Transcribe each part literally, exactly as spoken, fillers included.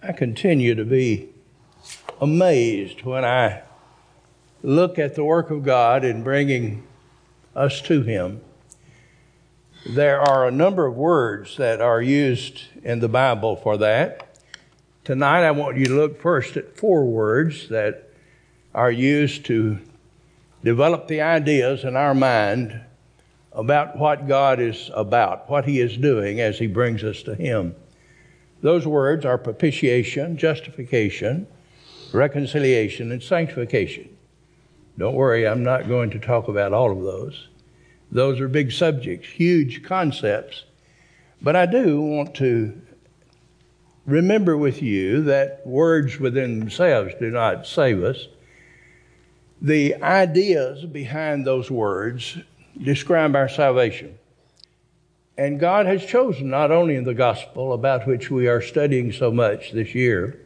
I continue to be amazed when I look at the work of God in bringing us to Him. There are a number of words that are used in the Bible for that. Tonight I want you to look first at four words that are used to develop the ideas in our mind about what God is about, what He is doing as He brings us to Him. Those words are propitiation, justification, reconciliation, and sanctification. Don't worry, I'm not going to talk about all of those. Those are big subjects, huge concepts. But I do want to remember with you that words within themselves do not save us. The ideas behind those words describe our salvation. And God has chosen, not only in the gospel about which we are studying so much this year,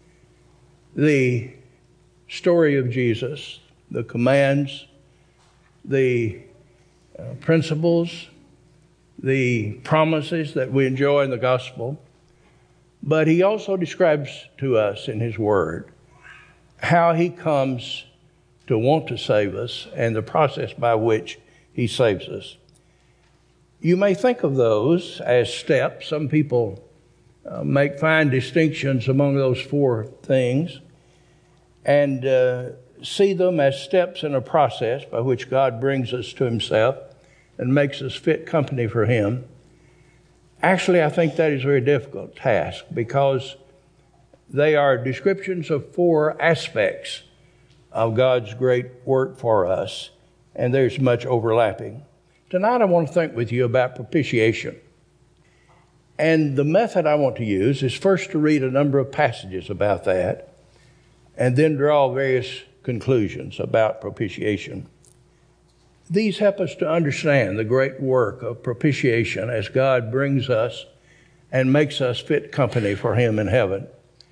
the story of Jesus, the commands, the uh, principles, the promises that we enjoy in the gospel, but He also describes to us in His Word how He comes to want to save us and the process by which He saves us. You may think of those as steps. Some people uh, make fine distinctions among those four things and uh, see them as steps in a process by which God brings us to Himself and makes us fit company for Him. Actually, I think that is a very difficult task because they are descriptions of four aspects of God's great work for us, and there's much overlapping. Tonight I want to think with you about propitiation. And the method I want to use is first to read a number of passages about that and then draw various conclusions about propitiation. These help us to understand the great work of propitiation as God brings us and makes us fit company for Him in heaven.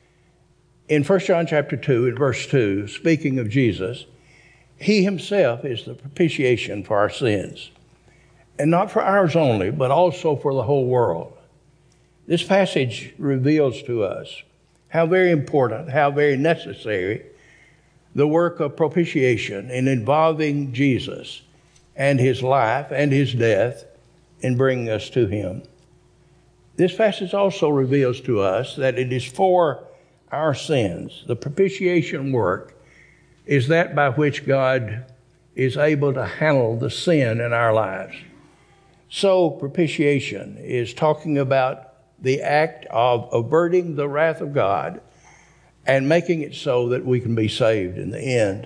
In First John chapter two, in verse two, speaking of Jesus, He Himself is the propitiation for our sins. And not for ours only, but also for the whole world. This passage reveals to us how very important, how very necessary the work of propitiation in involving Jesus and His life and His death in bringing us to Him. This passage also reveals to us that it is for our sins. The propitiation work is that by which God is able to handle the sin in our lives. So propitiation is talking about the act of averting the wrath of God and making it so that we can be saved in the end.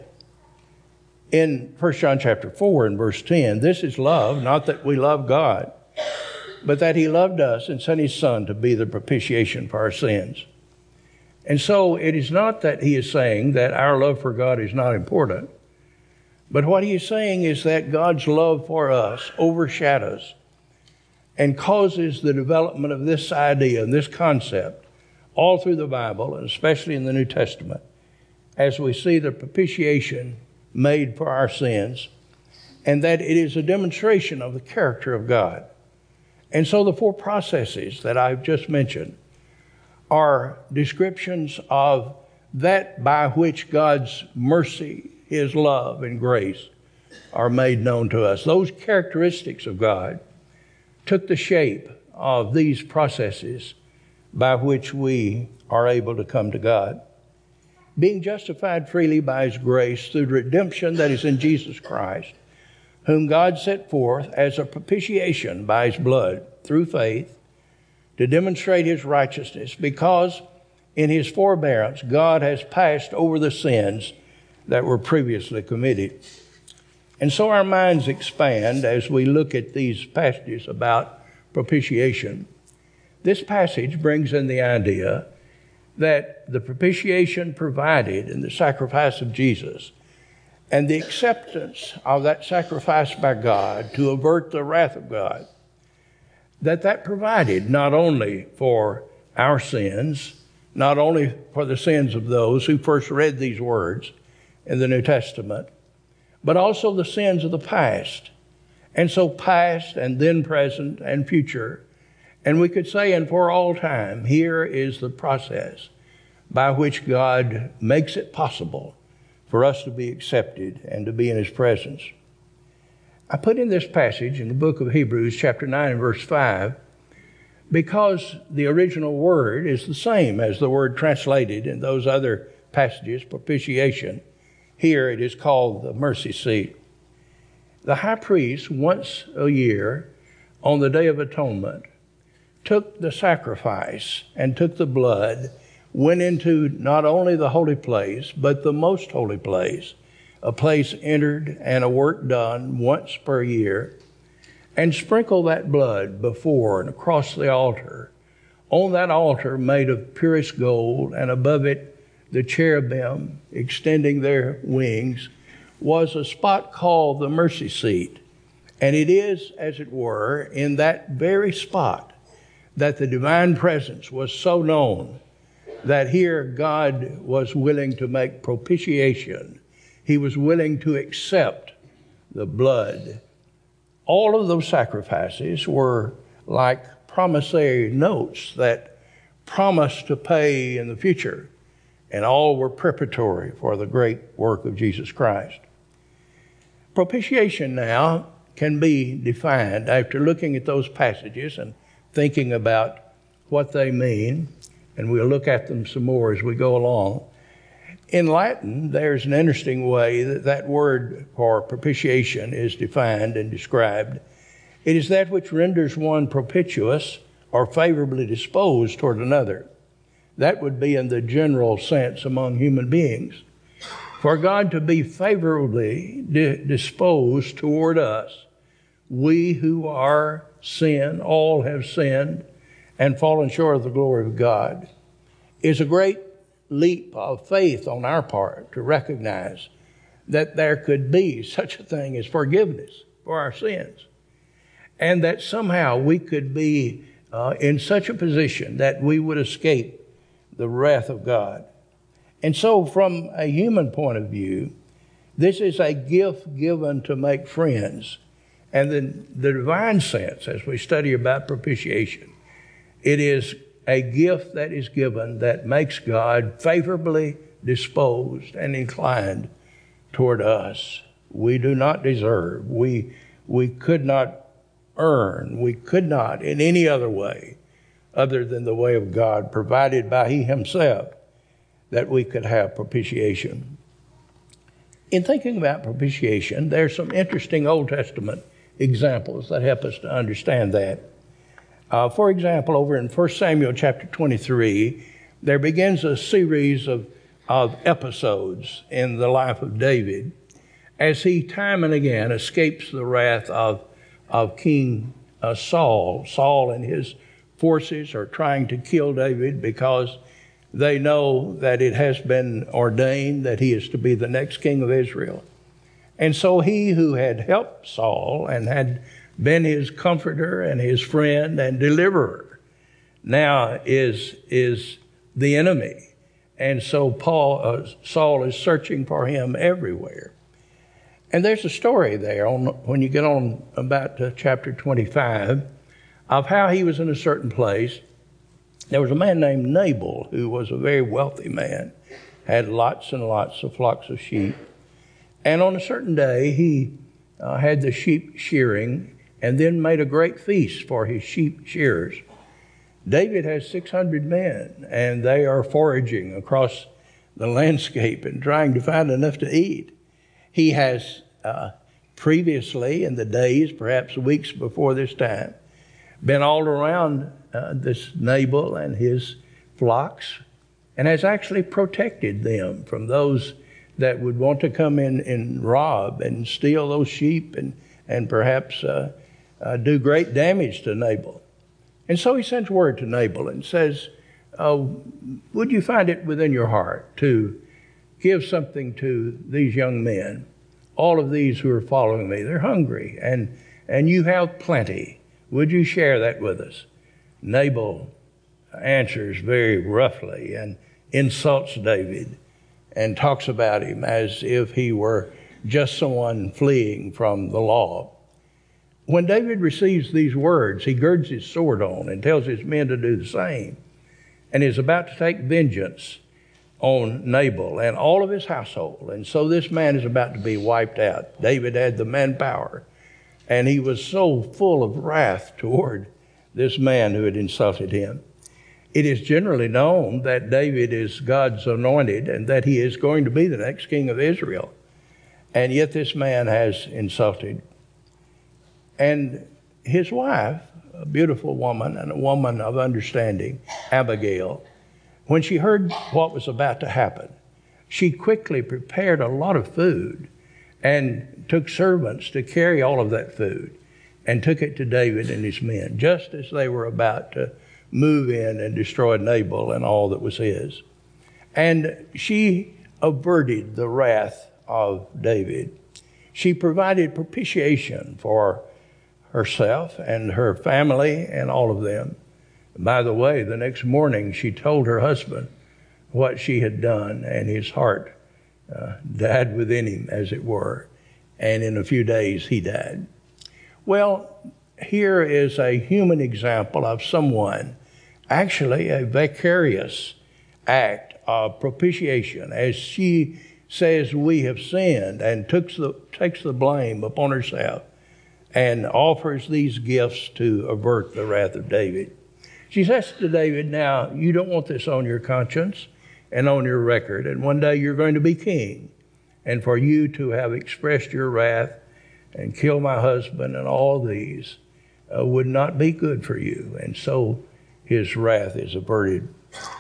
In First John chapter four and verse ten, this is love, not that we love God, but that He loved us and sent His Son to be the propitiation for our sins. And so it is not that He is saying that our love for God is not important, but what He is saying is that God's love for us overshadows and causes the development of this idea and this concept all through the Bible, and especially in the New Testament, as we see the propitiation made for our sins, and that it is a demonstration of the character of God. And so the four processes that I've just mentioned are descriptions of that by which God's mercy, His love, and grace are made known to us. Those characteristics of God took the shape of these processes by which we are able to come to God. Being justified freely by His grace through the redemption that is in Jesus Christ, whom God set forth as a propitiation by His blood through faith to demonstrate His righteousness, because in His forbearance God has passed over the sins that were previously committed. And so our minds expand as we look at these passages about propitiation. This passage brings in the idea that the propitiation provided in the sacrifice of Jesus and the acceptance of that sacrifice by God to avert the wrath of God, that that provided not only for our sins, not only for the sins of those who first read these words in the New Testament, but also the sins of the past. And so past and then present and future. And we could say, and for all time, here is the process by which God makes it possible for us to be accepted and to be in his presence. I put in this passage in the book of Hebrews, chapter nine and verse five, because the original word is the same as the word translated in those other passages, propitiation. Here it is called the mercy seat. The high priest, once a year, on the Day of Atonement, took the sacrifice and took the blood, went into not only the holy place, but the most holy place, a place entered and a work done once per year, and sprinkled that blood before and across the altar. On that altar made of purest gold, and above it the cherubim extending their wings, was a spot called the mercy seat. And it is, as it were, in that very spot that the divine presence was so known that here God was willing to make propitiation. He was willing to accept the blood. All of those sacrifices were like promissory notes that promised to pay in the future, and all were preparatory for the great work of Jesus Christ. Propitiation now can be defined after looking at those passages and thinking about what they mean, and we'll look at them some more as we go along. In Latin, there's an interesting way that that word for propitiation is defined and described. It is that which renders one propitious or favorably disposed toward another. That would be in the general sense among human beings. For God to be favorably di- disposed toward us, we who are sin, all have sinned and fallen short of the glory of God, is a great leap of faith on our part to recognize that there could be such a thing as forgiveness for our sins, and that somehow we could be uh, in such a position that we would escape the wrath of God. And so from a human point of view, this is a gift given to make friends. And in the divine sense, as we study about propitiation, it is a gift that is given that makes God favorably disposed and inclined toward us. We do not deserve. We, we could not earn. We could not in any other way other than the way of God provided by he himself that we could have propitiation. In thinking about propitiation, there's some interesting Old Testament examples that help us to understand that. Uh, for example, over in First Samuel chapter twenty-three, there begins a series of, of episodes in the life of David as he time and again escapes the wrath of, of King uh, Saul. Saul and his forces are trying to kill David because they know that it has been ordained that he is to be the next king of Israel. And so he who had helped Saul and had been his comforter and his friend and deliverer now is, is the enemy. And so Paul, uh, Saul is searching for him everywhere. And there's a story there on, when you get on about uh, chapter twenty-five of how he was in a certain place. There was a man named Nabal who was a very wealthy man, had lots and lots of flocks of sheep. And on a certain day, he uh, had the sheep shearing and then made a great feast for his sheep shearers. David has six hundred men, and they are foraging across the landscape and trying to find enough to eat. He has uh, previously, in the days, perhaps weeks before this time, been all around uh, this Nabal and his flocks and has actually protected them from those that would want to come in and rob and steal those sheep and, and perhaps uh, uh, do great damage to Nabal. And so he sends word to Nabal and says, oh, would you find it within your heart to give something to these young men, all of these who are following me? They're hungry, and, and you have plenty. Would you share that with us? Nabal answers very roughly and insults David and talks about him as if he were just someone fleeing from the law. When David receives these words, he girds his sword on and tells his men to do the same and is about to take vengeance. on Nabal and all of his household. And so this man is about to be wiped out. David had the manpower, and he was so full of wrath toward this man who had insulted him. It is generally known that David is God's anointed and that he is going to be the next king of Israel. And yet this man has insulted. And his wife, a beautiful woman and a woman of understanding, Abigail, when she heard what was about to happen, she quickly prepared a lot of food and took servants to carry all of that food and took it to David and his men, just as they were about to move in and destroy Nabal and all that was his. And she averted the wrath of David. She provided propitiation for herself and her family and all of them. By the way, the next morning she told her husband what she had done, and his heart uh, died within him, as it were. And in a few days he died. Well, here is a human example of someone, actually a vicarious act of propitiation, as she says we have sinned, and takes the, takes the blame upon herself and offers these gifts to avert the wrath of David. She says to David, now, you don't want this on your conscience and on your record, and one day you're going to be king, and for you to have expressed your wrath and kill my husband and all these uh, would not be good for you. And so his wrath is averted.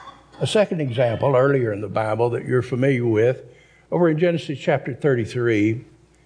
A second example earlier in the Bible that you're familiar with, over in Genesis chapter thirty-three,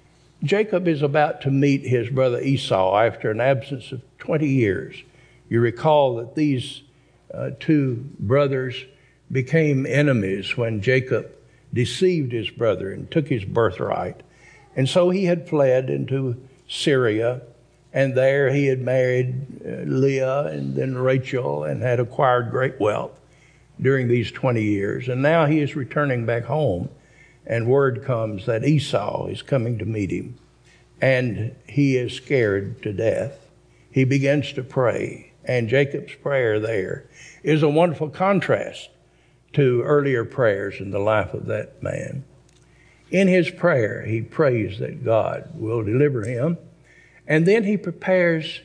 Jacob is about to meet his brother Esau after an absence of twenty years. You recall that these uh, two brothers became enemies when Jacob deceived his brother and took his birthright. And so he had fled into Syria, and there he had married uh, Leah and then Rachel and had acquired great wealth during these twenty years. And now he is returning back home, and word comes that Esau is coming to meet him, and he is scared to death. He begins to pray, and Jacob's prayer there is a wonderful contrast to earlier prayers in the life of that man. In his prayer, he prays that God will deliver him, and then he prepares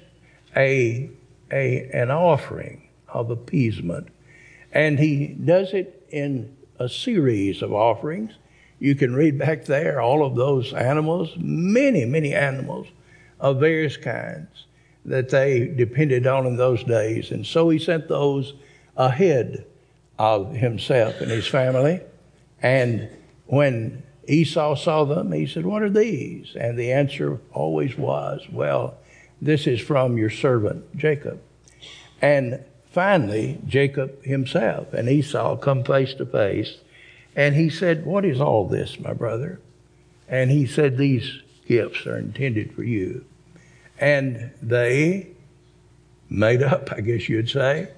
a, a, an offering of appeasement, and he does it in a series of offerings. You can read back there all of those animals, many, many animals of various kinds that they depended on in those days. And so he sent those ahead of himself and his family. And when Esau saw them, he said, what are these? And the answer always was, well, this is from your servant Jacob. And finally, Jacob himself and Esau come face to face. And he said, what is all this, my brother? And he said, these gifts are intended for you. And they made up, I guess you'd say.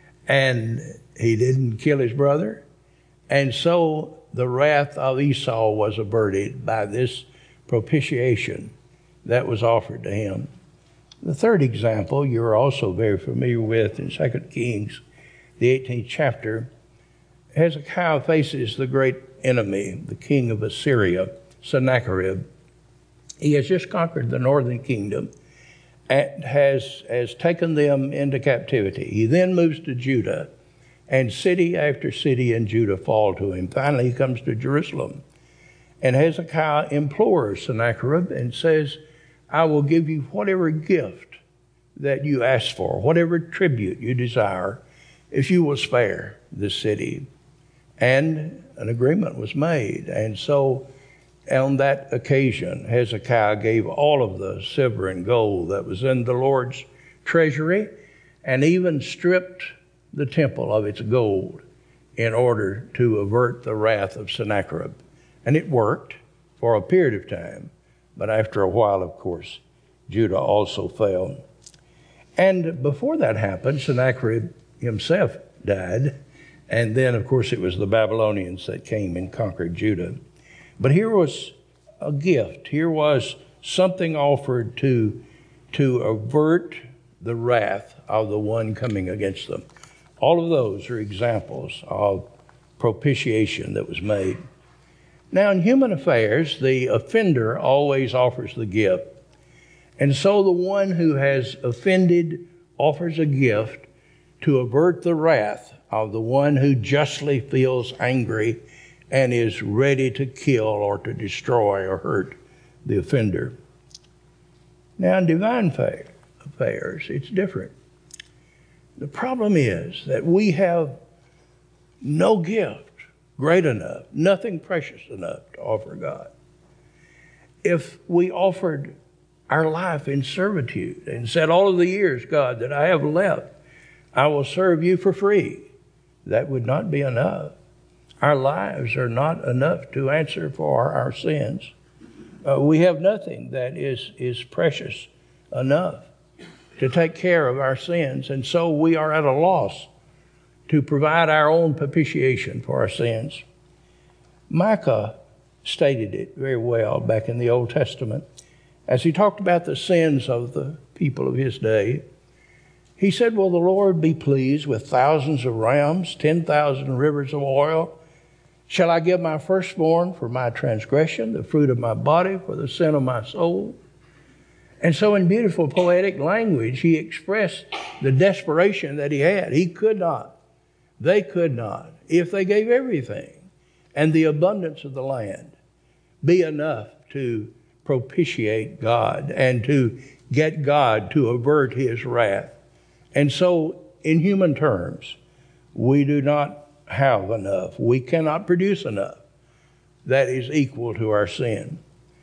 And he didn't kill his brother. And so the wrath of Esau was averted by this propitiation that was offered to him. The third example you're also very familiar with in Second Kings, the eighteenth chapter. Hezekiah faces the great enemy, the king of Assyria, Sennacherib. He has just conquered the northern kingdom and has, has taken them into captivity. He then moves to Judah, and city after city in Judah fall to him. Finally, he comes to Jerusalem. And Hezekiah implores Sennacherib and says, I will give you whatever gift that you ask for, whatever tribute you desire, if you will spare this city. And an agreement was made. And so on that occasion, Hezekiah gave all of the silver and gold that was in the Lord's treasury, and even stripped the temple of its gold in order to avert the wrath of Sennacherib. And it worked for a period of time. But after a while, of course, Judah also fell. And before that happened, Sennacherib himself died. And then, of course, it was the Babylonians that came and conquered Judah. But here was a gift. Here was something offered to, to avert the wrath of the one coming against them. All of those are examples of propitiation that was made. Now, in human affairs, the offender always offers the gift. And so the one who has offended offers a gift to avert the wrath of the one who justly feels angry and is ready to kill or to destroy or hurt the offender. Now, in divine affairs, it's different. The problem is that we have no gift great enough, nothing precious enough to offer God. If we offered our life in servitude and said, all of the years, God, that I have left, I will serve you for free, that would not be enough. Our lives are not enough to answer for our sins. Uh, we have nothing that is, is precious enough to take care of our sins, and so we are at a loss to provide our own propitiation for our sins. Micah stated it very well back in the Old Testament. As he talked about the sins of the people of his day, he said, will the Lord be pleased with thousands of rams, ten thousand rivers of oil? Shall I give my firstborn for my transgression, the fruit of my body for the sin of my soul? And so in beautiful poetic language, he expressed the desperation that he had. He could not, they could not, if they gave everything and the abundance of the land, be enough to propitiate God and to get God to avert his wrath. And so in human terms, we do not have enough. We cannot produce enough that is equal to our sin.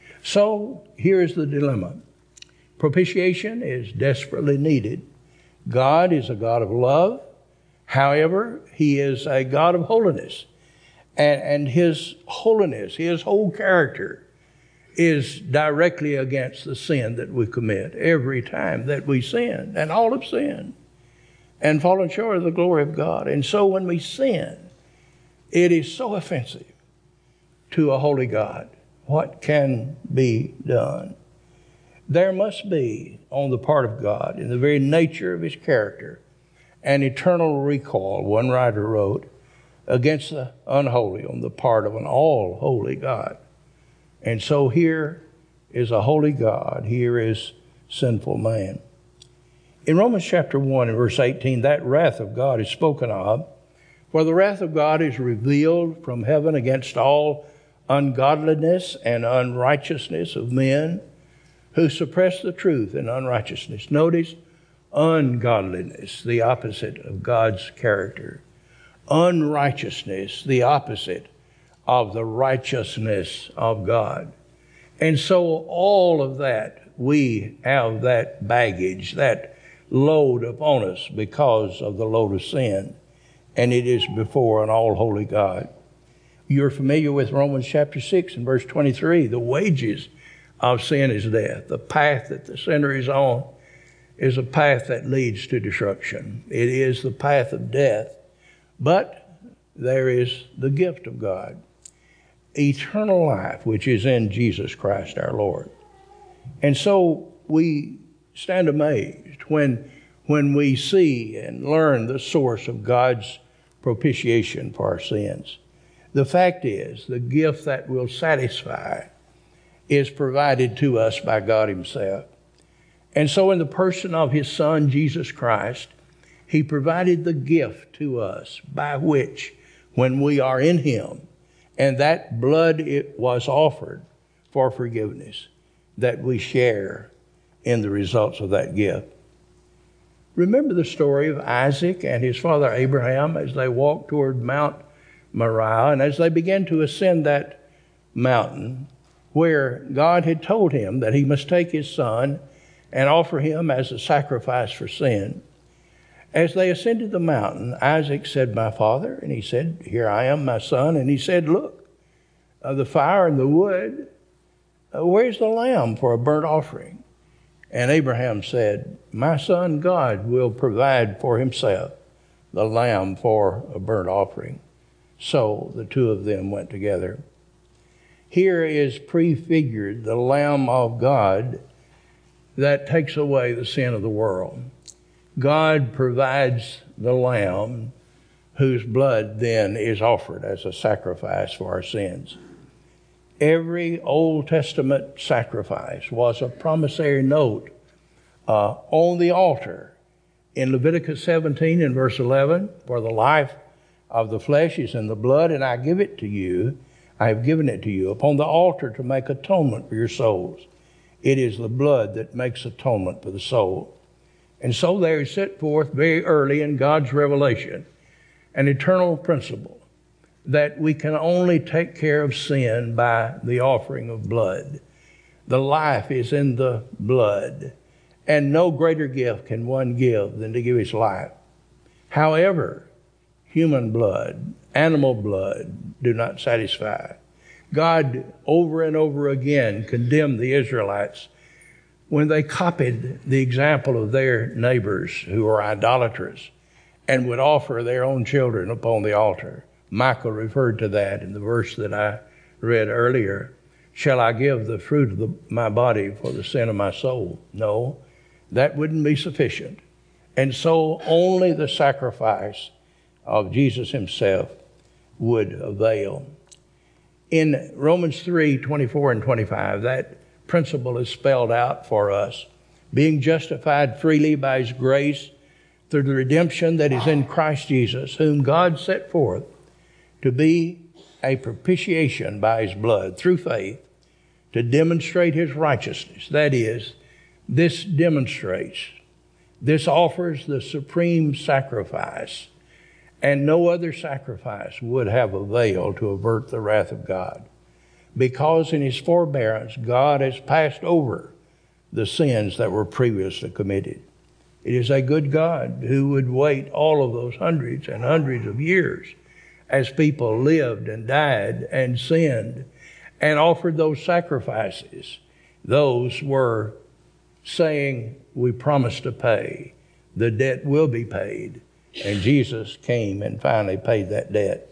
So here is the dilemma. Propitiation is desperately needed. God is a God of love. However, he is a God of holiness. And, and his holiness, his whole character, is directly against the sin that we commit every time that we sin. And all have sinned and fallen short of the glory of God. And so when we sin, it is so offensive to a holy God. What can be done? There must be, on the part of God, in the very nature of his character, an eternal recoil, one writer wrote, against the unholy on the part of an all-holy God. And so here is a holy God. Here is sinful man. In Romans chapter one and verse eighteen, that wrath of God is spoken of. For the wrath of God is revealed from heaven against all ungodliness and unrighteousness of men who suppress the truth in unrighteousness. Notice, ungodliness, the opposite of God's character. Unrighteousness, the opposite of the righteousness of God. And so all of that, we have that baggage, that load upon us because of the load of sin. And it is before an all-holy God. You're familiar with Romans chapter six and verse twenty-three. The wages of sin is death. The path that the sinner is on is a path that leads to destruction. It is the path of death. But there is the gift of God, eternal life, which is in Jesus Christ our Lord. And so we stand amazed when, when we see and learn the source of God's propitiation for our sins. The fact is, the gift that will satisfy is provided to us by God himself. And so in the person of his Son, Jesus Christ, he provided the gift to us by which, when we are in him, and that blood it was offered for forgiveness, that we share in the results of that gift. Remember the story of Isaac and his father Abraham as they walked toward Mount Moriah, and as they began to ascend that mountain, where God had told him that he must take his son and offer him as a sacrifice for sin. As they ascended the mountain, Isaac said, "My father," and he said, "Here I am, my son." And he said, "Look, uh, the fire and the wood, uh, where's the lamb for a burnt offering?" And Abraham said, "My son, God will provide for himself the lamb for a burnt offering." So the two of them went together. Here is prefigured the Lamb of God that takes away the sin of the world. God provides the lamb whose blood then is offered as a sacrifice for our sins. Every Old Testament sacrifice was a promissory note uh, on the altar. In Leviticus seventeen and verse eleven, for the life of the flesh is in the blood, and I give it to you, I have given it to you upon the altar to make atonement for your souls. It is the blood that makes atonement for the soul. And so there is set forth very early in God's revelation an eternal principle that we can only take care of sin by the offering of blood. The life is in the blood, and no greater gift can one give than to give his life. However, human blood, animal blood, do not satisfy. God over and over again condemned the Israelites when they copied the example of their neighbors who were idolaters and would offer their own children upon the altar. Michael referred to that in the verse that I read earlier. Shall I give the fruit of the, my body for the sin of my soul? No, that wouldn't be sufficient. And so only the sacrifice of Jesus himself would avail. In Romans three, twenty-four and twenty-five, that principle is spelled out for us. Being justified freely by his grace through the redemption that is in Christ Jesus, whom God set forth to be a propitiation by his blood through faith to demonstrate his righteousness. That is, this demonstrates, this offers the supreme sacrifice, and no other sacrifice would have availed to avert the wrath of God, because in his forbearance God has passed over the sins that were previously committed. It is a good God who would wait all of those hundreds and hundreds of years as people lived and died and sinned and offered those sacrifices. Those were saying, we promise to pay. The debt will be paid. And Jesus came and finally paid that debt.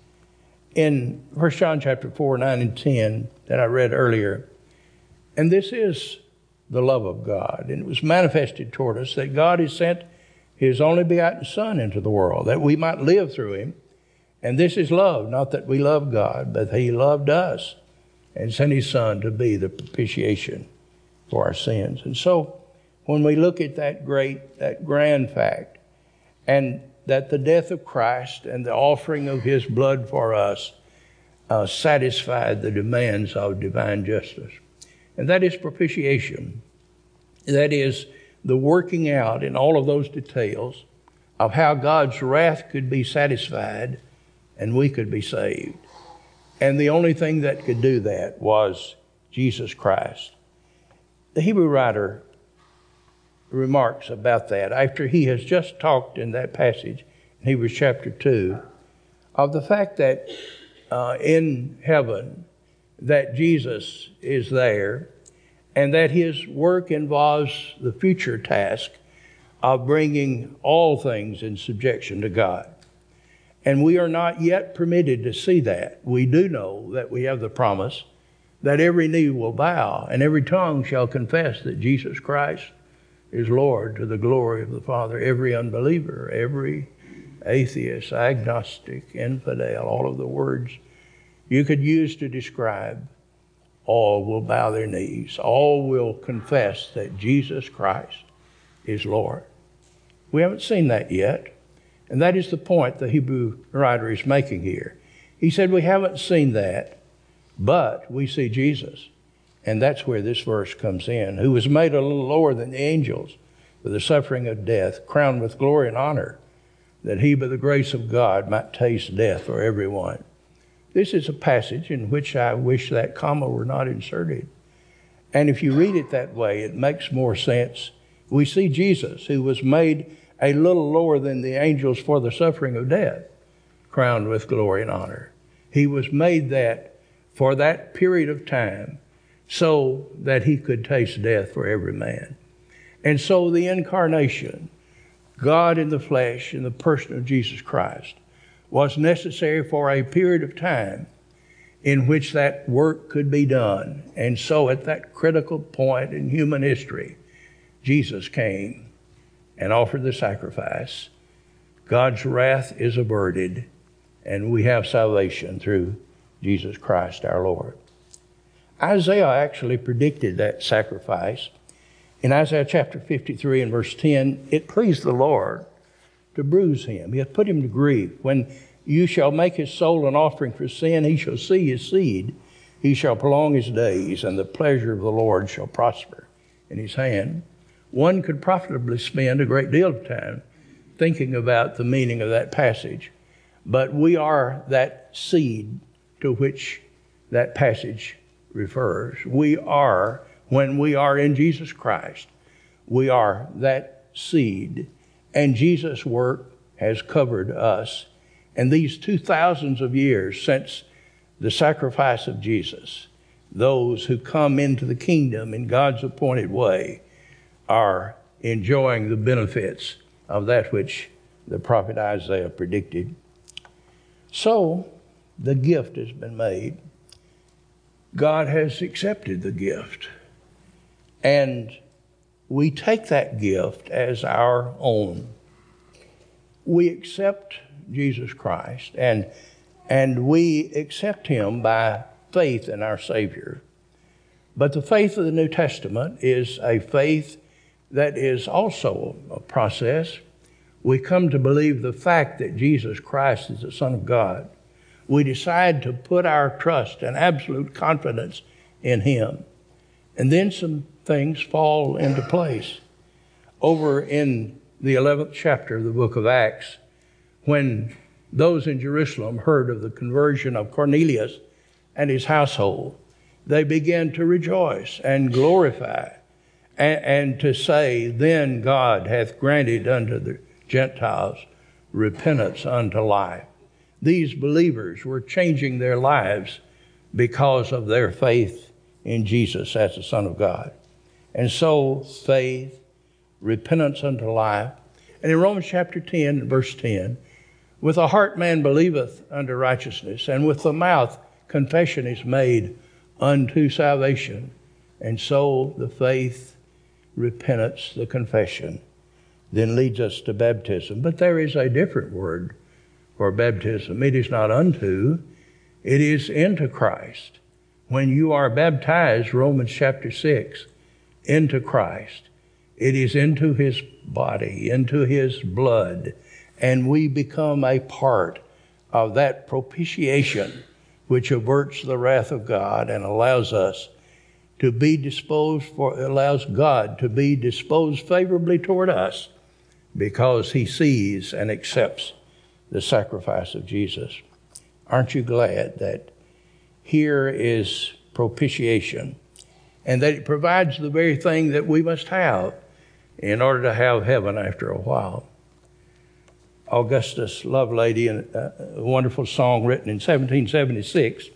In First John chapter four, nine and ten that I read earlier, and this is the love of God, and it was manifested toward us that God has sent his only begotten Son into the world, that we might live through him. And this is love, not that we love God, but that he loved us and sent his Son to be the propitiation for our sins. And so when we look at that great, that grand fact, and that the death of Christ and the offering of his blood for us uh, satisfied the demands of divine justice. And that is propitiation. That is the working out in all of those details of how God's wrath could be satisfied and we could be saved. And the only thing that could do that was Jesus Christ. The Hebrew writer remarks about that after he has just talked in that passage in Hebrews chapter two of the fact that uh, in heaven that Jesus is there and that his work involves the future task of bringing all things in subjection to God. And we are not yet permitted to see that. We do know that we have the promise that every knee will bow and every tongue shall confess that Jesus Christ is Lord, to the glory of the Father. Every unbeliever, every atheist, agnostic, infidel, all of the words you could use to describe, all will bow their knees. All will confess that Jesus Christ is Lord. We haven't seen that yet. And that is the point the Hebrew writer is making here. He said, we haven't seen that, but we see Jesus. And that's where this verse comes in, who was made a little lower than the angels for the suffering of death, crowned with glory and honor, that he, by the grace of God, might taste death for everyone. This is a passage in which I wish that comma were not inserted. And if you read it that way, it makes more sense. We see Jesus, who was made a little lower than the angels for the suffering of death, crowned with glory and honor. He was made that for that period of time so that he could taste death for every man. And so the incarnation, God in the flesh, in the person of Jesus Christ, was necessary for a period of time in which that work could be done. And so at that critical point in human history, Jesus came and offered the sacrifice God's wrath is averted, and we have salvation through Jesus Christ our Lord. Isaiah actually predicted that sacrifice. In Isaiah chapter fifty-three and verse ten, it pleased the Lord to bruise him. He hath put him to grief. When you shall make his soul an offering for sin, he shall see his seed. He shall prolong his days, and the pleasure of the Lord shall prosper in his hand. One could profitably spend a great deal of time thinking about the meaning of that passage. But we are that seed to which that passage refers. We are, when we are in Jesus Christ, we are that seed. And Jesus' work has covered us. And these two thousands of years since the sacrifice of Jesus, those who come into the kingdom in God's appointed way are enjoying the benefits of that which the prophet Isaiah predicted. So the gift has been made. God has accepted the gift. And we take that gift as our own. We accept Jesus Christ, and, and we accept him by faith in our Savior. But the faith of the New Testament is a faith that is also a process. We come to believe the fact that Jesus Christ is the Son of God. We decide to put our trust and absolute confidence in him. And then some things fall into place. Over in the eleventh chapter of the book of Acts, when those in Jerusalem heard of the conversion of Cornelius and his household, they began to rejoice and glorify and, and to say, then God hath granted unto the Gentiles repentance unto life. These believers were changing their lives because of their faith in Jesus as the Son of God. And so faith, repentance unto life. And in Romans chapter ten, verse ten, with the heart man believeth unto righteousness, and with the mouth confession is made unto salvation. And so the faith, repentance, the confession, then leads us to baptism. But there is a different word for baptism. It is not unto, it is into Christ. When you are baptized, Romans chapter six, into Christ, it is into his body, into his blood, and we become a part of that propitiation which averts the wrath of God and allows us to be disposed for, allows God to be disposed favorably toward us because he sees and accepts the sacrifice of Jesus. Aren't you glad that here is propitiation and that it provides the very thing that we must have in order to have heaven after a while? Augustus Lovelady, a wonderful song written in seventeen seventy-six,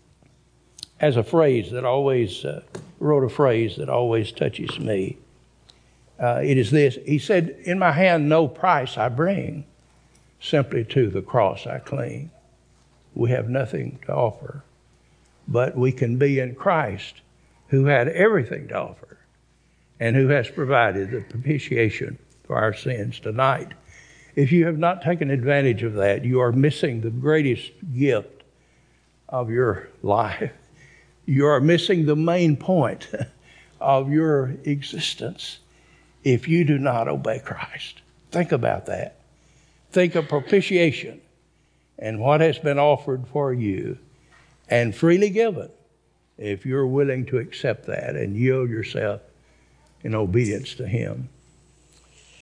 has a phrase that always, uh, wrote a phrase that always touches me. Uh, it is this. He said, in my hand no price I bring, simply to the cross I cling. We have nothing to offer, but we can be in Christ, who had everything to offer and who has provided the propitiation for our sins tonight. If you have not taken advantage of that, you are missing the greatest gift of your life. You are missing the main point of your existence if you do not obey Christ. Think about that. Think of propitiation and what has been offered for you and freely given if you're willing to accept that and yield yourself in obedience to him.